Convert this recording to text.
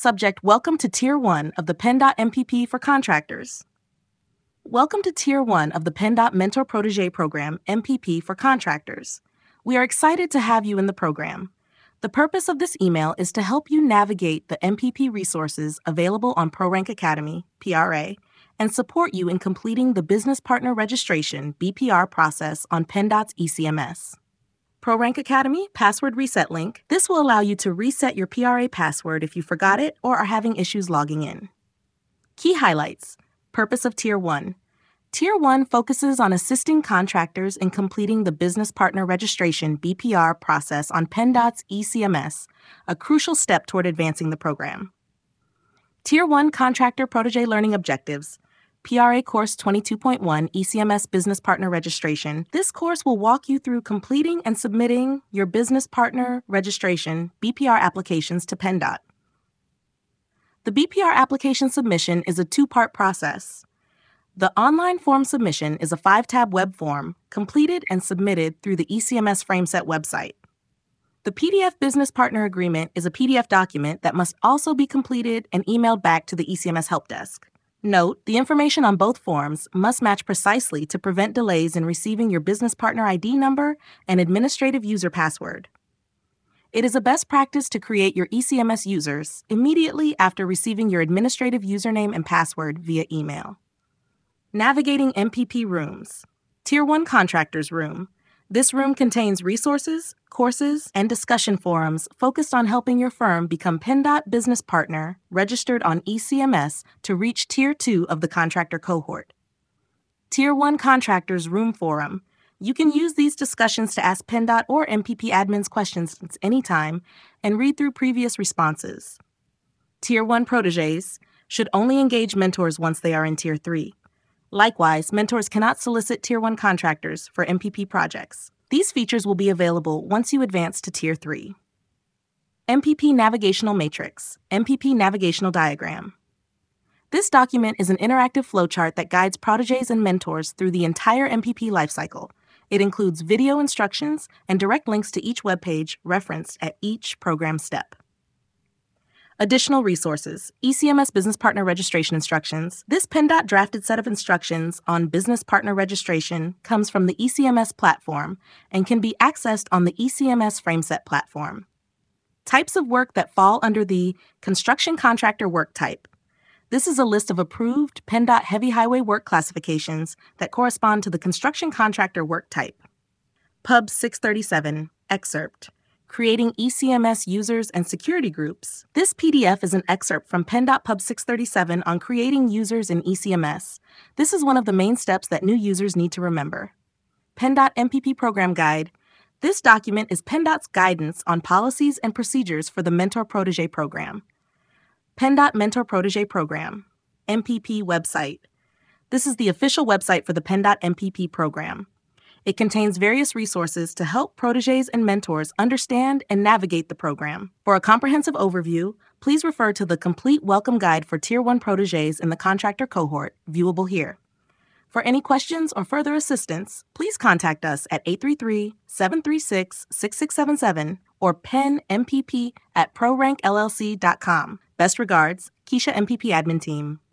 Subject: Welcome to Tier 1 of the PennDOT MPP for Contractors. Welcome to Tier 1 of the PennDOT Mentor Protege Program, MPP for Contractors. We are excited to have you in the program. The purpose of this email is to help you navigate the MPP resources available on ProRank Academy, PRA, and support you in completing the Business Partner Registration, BPR process on PennDOT's ECMS. ProRank Academy Password Reset link. This will allow you to reset your PRA password if you forgot it or are having issues logging in. Key highlights. Purpose of Tier 1. Tier 1 focuses on assisting contractors in completing the Business Partner Registration BPR process on PennDOT's ECMS, a crucial step toward advancing the program. Tier 1 Contractor Protege Learning Objectives. PRA Course 22.1 ECMS Business Partner Registration. This course will walk you through completing and submitting your Business Partner Registration BPR applications to PennDOT. The BPR application submission is a two-part process. The online form submission is a 5-tab web form completed and submitted through the ECMS FrameSet website. The PDF Business Partner Agreement is a PDF document that must also be completed and emailed back to the ECMS Help Desk. Note, the information on both forms must match precisely to prevent delays in receiving your business partner ID number and administrative user password. It is a best practice to create your ECMS users immediately after receiving your administrative username and password via email. Navigating MPP Rooms. Tier 1 Contractors Room. This room contains resources, courses, and discussion forums focused on helping your firm become PennDOT Business Partner registered on ECMS to reach Tier 2 of the contractor cohort. Tier 1 Contractors Room Forum. You can use these discussions to ask PennDOT or MPP admins questions at any time and read through previous responses. Tier 1 Proteges should only engage mentors once they are in Tier 3. Likewise, mentors cannot solicit Tier 1 contractors for MPP projects. These features will be available once you advance to Tier 3. MPP Navigational Matrix, MPP Navigational Diagram. This document is an interactive flowchart that guides proteges and mentors through the entire MPP lifecycle. It includes video instructions and direct links to each web page referenced at each program step. Additional resources. ECMS Business Partner Registration Instructions. This PennDOT drafted set of instructions on business partner registration comes from the ECMS platform and can be accessed on the ECMS FrameSet platform. Types of work that fall under the Construction Contractor Work Type. This is a list of approved PennDOT heavy highway work classifications that correspond to the Construction Contractor Work Type. Pub 637, Excerpt. Creating ECMS Users and Security Groups. This PDF is an excerpt from PennDOT Pub 637 on creating users in ECMS. This is one of the main steps that new users need to remember. PennDOT MPP Program Guide. This document is PennDOT's guidance on policies and procedures for the Mentor Protege Program. PennDOT Mentor Protege Program. MPP website. This is the official website for the PennDOT MPP program. It contains various resources to help proteges and mentors understand and navigate the program. For a comprehensive overview, please refer to the complete welcome guide for Tier 1 proteges in the contractor cohort, viewable here. For any questions or further assistance, please contact us at 833-736-6677 or pennmpp@prorankllc.com. Best regards, Keisha MPP Admin Team.